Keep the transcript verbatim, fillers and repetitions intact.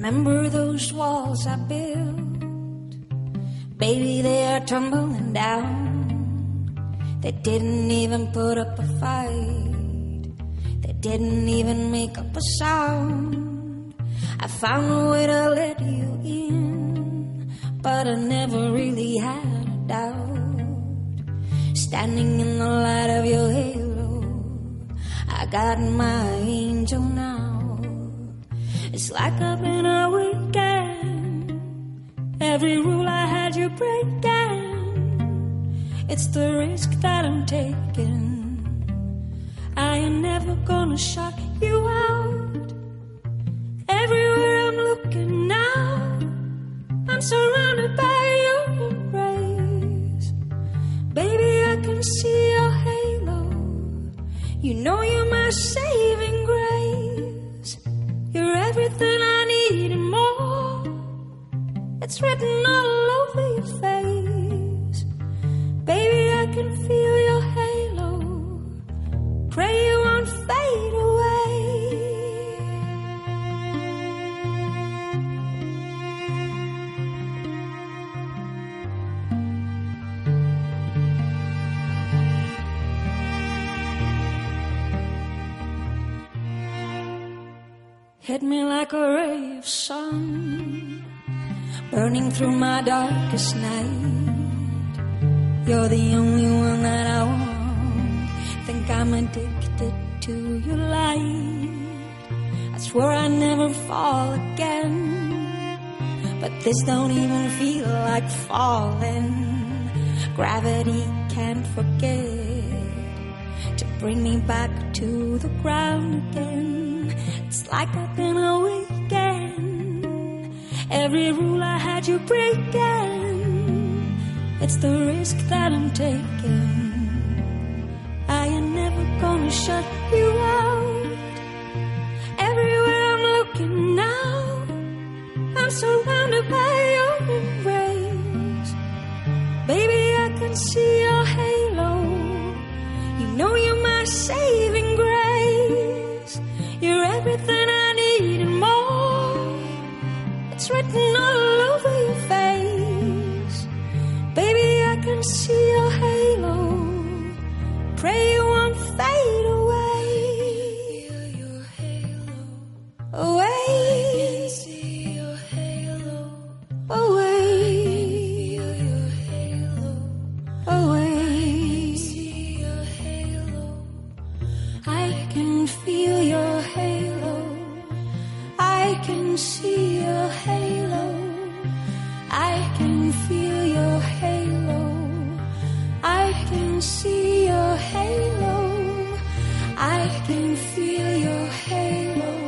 Remember those walls I built? Baby, they are tumbling down. They didn't even put up a fight. They didn't even make up a sound. I found a way to let you in, but I never really had a doubt. Standing in the light of your halo, I got my angel now. It's like I've been a weekend. Every rule I had you breaking. It's the risk that I'm taking. I ain't never gonna shut you out. Everywhere I'm looking now, I'm surrounded by your embrace. Baby, I can see your halo. You know you're my saving grace. You're everything I need and more. It's written all over your face. Baby, I can feel your halo. Pray you won't fade away. Hit me like a ray of sun, burning through my darkest night. You're the only one that I want. Think I'm addicted to your light. I swear I never fall again, but this don't even feel like falling. Gravity can't forget to bring me back to the ground again. It's like I've been a weekend. Every rule I had you breaking. It's the risk that I'm taking. I ain't never gonna shut you out. Everywhere I'm looking now, I'm surrounded by your embrace. Baby, I can see your halo. You know you're my saving grace. You're everything I need and more. It's written all over your face. Baby, I can see your halo. Pray you won't fade away. Feel your halo. Away. I can see your halo. Away. Feel your halo. Away. I can see your halo. I can see